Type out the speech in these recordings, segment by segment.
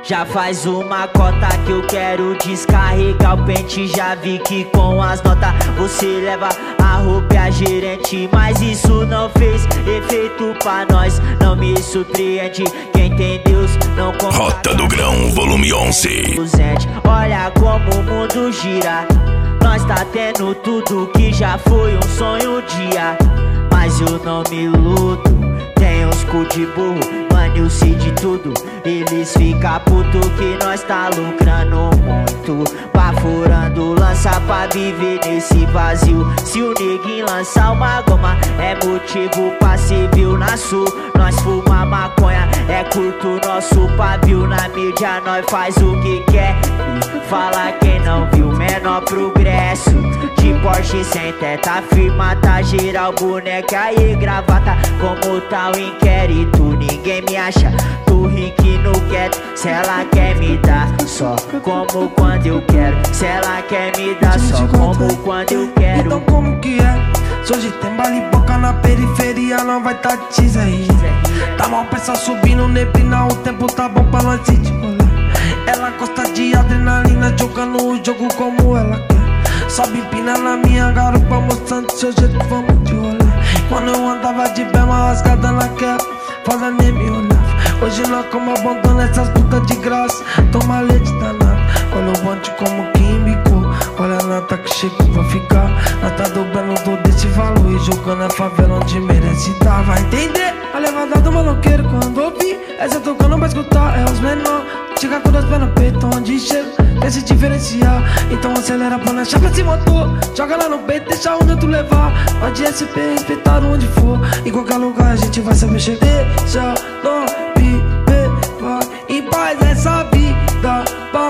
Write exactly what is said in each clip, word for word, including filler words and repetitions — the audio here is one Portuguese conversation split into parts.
Já faz uma cota que eu quero descarregar o pente. Já vi que com as notas você leva a roupa e a gerente, mas isso não fez efeito pra nós. Não me surpreende, quem tem Deus não conta. Rota do Grão, volume onze. Olha como o mundo gira. Nós tá tendo tudo que já foi um sonho um dia. Mas eu não me iludo, tem uns cu de burro, mano, eu sei de tudo. Eles ficam puto que nós tá lucrando muito, baforando lança pra viver nesse vazio. Se o neguinho lançar uma goma, é motivo pra ser viu na sul. Nós fuma maconha, é curto nosso pavio. Na mídia nós faz o que quer e fala quem não viu. Menor progresso, de Porsche sem teta, firma tá geral, boneca e gravata. Como tá o inquérito, ninguém me acha. Tô rique no quieto, se ela quer me dar só como quando eu quero. Se ela quer me dar só como quando eu quero. Então como que é? Se hoje tem bala e boca na periferia, não vai tá teaser aí. Tá mal pessoal subindo neblina, o tempo tá bom pra nós ir de rolê. Ela gosta de adrenalina, jogando o jogo como ela quer. Sobe empina na minha garupa, mostrando seu jeito, vamos de rolê. Quando eu andava de bema rasgada naquela, foda nem me olhava. Hoje nós como abandona essas putas de graça, toma leite danado. Olha o bonde como químico, olha a nata que chegou pra ficar. Nós tá dobrando todo esse valor e jogando a favela onde merece tá. Vai entender a levada do maloqueiro quando ouvir essa tocando pra escutar, é os menor. Chega com dois pés no peito, onde chega, quer se diferenciar. Então acelera pra nós, chapa esse motor, joga lá no peito, deixa onde tu levar. Pode S P, respeitar onde for, em qualquer lugar a gente vai saber chegar. Deixa nós viver, vai em paz essa vida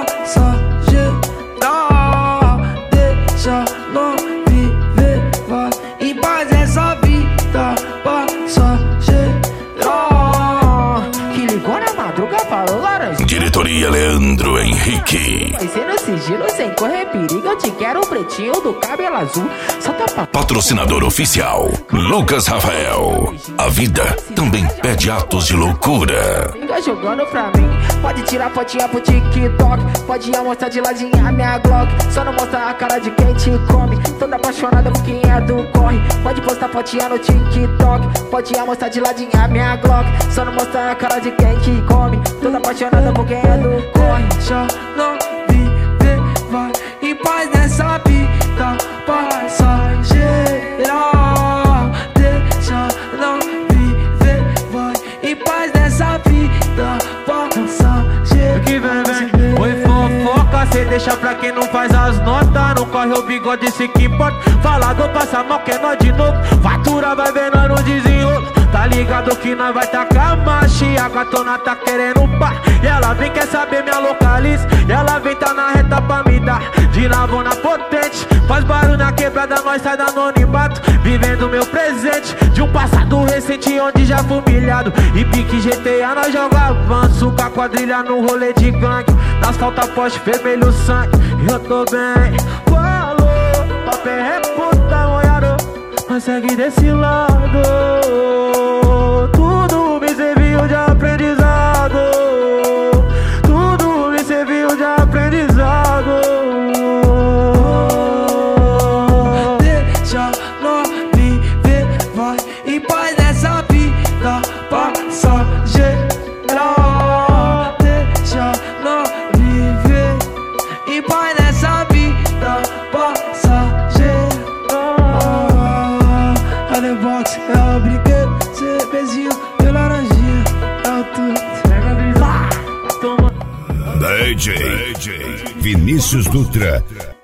passageira. Deixa nós viver, vai em paz essa vida passageira. Que ligou na madruga, falou laranja. Diretoria Leandro Henrique. Vai ser no sigilo, sem correr perigo. Eu te quero o pretinho do cabelo azul. Só tá Patrocinador oficial Lucas Rafael. A vida também pede atos de loucura. Fica jogando pra mim. Pode tirar fotinha pro TikTok, pode mostrar de ladinha a minha Glock. Só não mostrar a cara de quem te come. Toda apaixonada por quem é do corre. Pode postar fotinha no TikTok, pode mostrar de ladinha a minha Glock. Só não mostrar a cara de quem te come. Toda apaixonada por quem é do corre. Deixa não viver, vai em paz nessa vida passageira. Deixa não viver, vai em paz nessa vida passageira. Que vem, vem, oi fofoca, cê deixa pra quem não faz as notas. Não corre o bigode, se que importa. Falador passa mal, que é nós de novo. Fatura vai ver nós no desenrolo. Tá ligado que nós vai tacar marcha. E a gatona tá querendo pá. E ela vem, quer saber minha localiza. E ela vem, tá na reta pra me dar de lavona potente. Faz barulho na quebrada, nós sai da anonimato. Vivendo meu presente de um passado recente, onde já fui humilhado. E pique G T A nós joga avanço, com a quadrilha no rolê de gangue. Nas calças poste vermelho sangue. Eu tô bem, falou, papel é puta, olhado. Mas segue desse lado. Tudo me serviu de aprendizado. Tudo me serviu de aprendizado. Deixa nós viver, vai em paz nessa vida passageira. Deixa nós viver em paz nessa vida passageira. A The Box é o brinquedo, cê beijinho e laranjinha, é o tudo. D J Vinícius Dutra